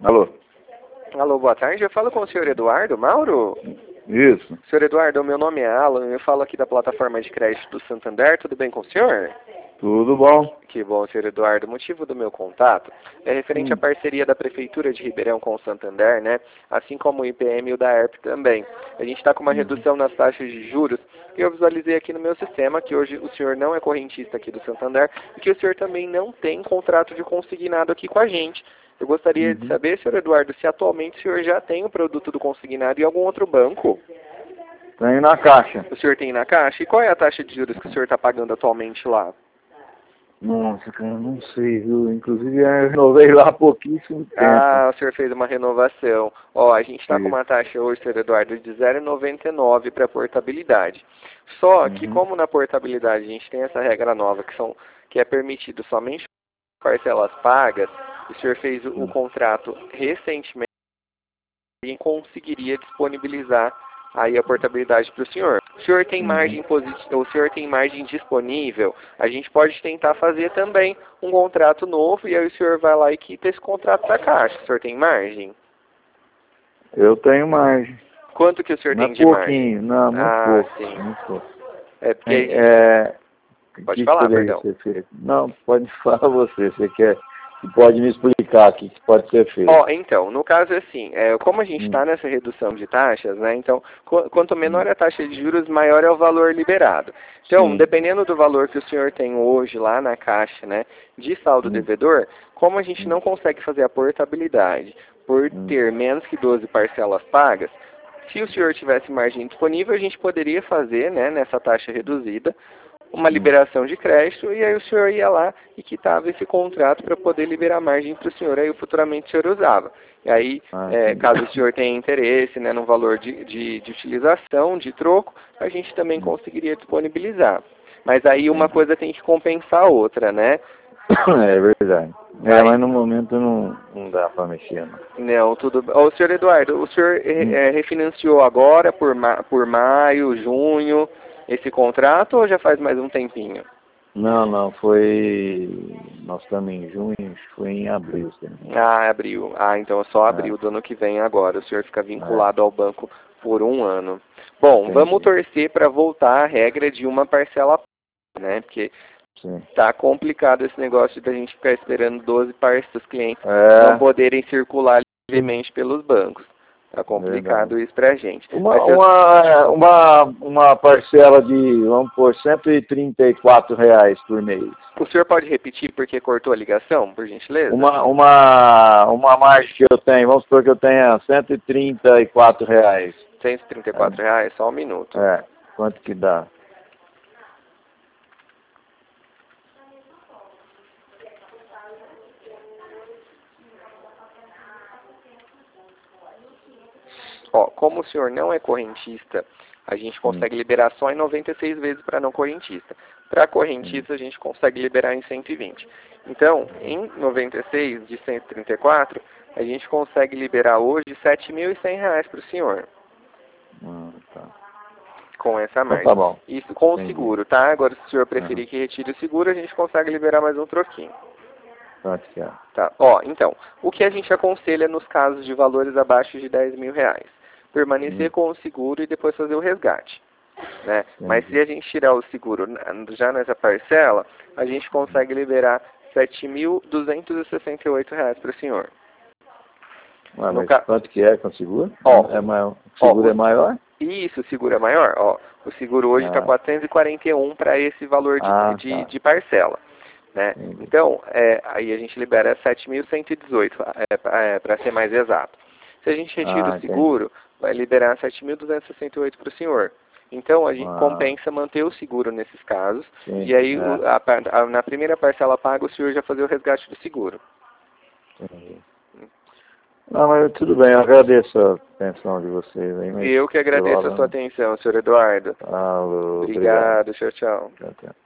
Alô? Alô, boa tarde. Eu falo com o senhor Eduardo Mauro? Isso. Senhor Eduardo, meu nome é Alan, eu falo aqui da plataforma de crédito do Santander. Tudo bem com o senhor? Tudo bom? Que bom, senhor Eduardo. O motivo do meu contato é referente à parceria da Prefeitura de Ribeirão com o Santander, né? Assim como o IPM e o da ERP também. A gente está com uma redução nas taxas de juros e eu visualizei aqui no meu sistema que hoje o senhor não é correntista aqui do Santander e que o senhor também não tem contrato de consignado aqui com a gente. Eu gostaria de saber, senhor Eduardo, se atualmente o senhor já tem o produto do consignado em algum outro banco. Tenho na caixa. O senhor tem na Caixa? E qual é a taxa de juros que o senhor está pagando atualmente lá? Nossa, cara, não sei, viu? Inclusive eu renovei lá há pouquíssimo tempo. Ah, o senhor fez uma renovação. Ó, a gente está com Isso. uma taxa hoje, senhor Eduardo, de 0,99 para portabilidade. Só que como na portabilidade a gente tem essa regra nova que é permitido somente parcelas pagas, o senhor fez o contrato recentemente e conseguiria disponibilizar aí a portabilidade para o senhor. O senhor tem margem positiva, o senhor tem margem disponível, a gente pode tentar fazer também um contrato novo e aí o senhor vai lá e quita esse contrato da Caixa. O senhor tem margem? Eu tenho margem. Quanto que o senhor Não tem é de margem? pouquinho, não, muito pouco. Sim. Muito pouco. É porque aí... O Pode que falar, poderia perdão. ser feito? Não, pode falar você quer. Você pode me explicar o que pode ser feito. Ó, então, no caso é assim, como a gente está nessa redução de taxas, né, então, quanto menor a taxa de juros, maior é o valor liberado. Então, Sim. dependendo do valor que o senhor tem hoje lá na Caixa, né, de saldo devedor, como a gente não consegue fazer a portabilidade por ter menos que 12 parcelas pagas, se o senhor tivesse margem disponível, a gente poderia fazer, né, nessa taxa reduzida, uma liberação de crédito, e aí o senhor ia lá e quitava esse contrato para poder liberar margem para o senhor, aí futuramente o senhor usava. E aí, caso o senhor tenha interesse, né, no valor de utilização, de troco, a gente também conseguiria disponibilizar. Mas aí uma coisa tem que compensar a outra, né? É verdade. Mas no momento não dá para mexer, não. Não, tudo bem. Ô, senhor Eduardo, o senhor refinanciou agora por maio, junho, esse contrato ou já faz mais um tempinho? Não, foi... Nós estamos em junho, foi em abril. Ah, abril. Ah, então é só abril do ano que vem agora. O senhor fica vinculado ao banco por um ano. Bom, vamos torcer para voltar à regra de uma parcela, né? Porque tá complicado esse negócio da gente ficar esperando 12 partes dos clientes não poderem circular livremente pelos bancos. Tá complicado isso pra gente. Uma parcela de, vamos pôr, R$ 134 por mês. O senhor pode repetir porque cortou a ligação, por gentileza? Uma margem que eu tenho, vamos supor que eu tenha R$ 134. R$ 134, só um minuto. Quanto que dá? Ó, como o senhor não é correntista, a gente consegue liberar só em 96 vezes para não correntista. Para correntista, a gente consegue liberar em 120. Então, em 96 de 134, a gente consegue liberar hoje R$ 7.100 para o senhor. Com essa margem. Tá bom. Isso com o seguro, tá? Agora, se o senhor preferir que retire o seguro, a gente consegue liberar mais um troquinho. Tá. Ó, então, o que a gente aconselha nos casos de valores abaixo de R$ 10.000? Permanecer com o seguro e depois fazer o resgate, né? Mas se a gente tirar o seguro já nessa parcela, a gente consegue liberar R$ 7.268 para o senhor. Mas quanto que é com o seguro? O seguro é maior? Isso, o seguro é maior. Ó, o seguro hoje está 441 para esse valor de parcela. Né? Então, aí a gente libera 7.118, para ser mais exato. Se a gente retira o seguro, vai liberar 7.268 para o senhor. Então, a gente compensa manter o seguro nesses casos, e aí na primeira parcela paga, o senhor já fazer o resgate do seguro. Não, mas tudo bem, eu agradeço a atenção de vocês. Eu que agradeço a sua atenção, senhor Eduardo. Obrigado. Obrigado, tchau, tchau. Tchau.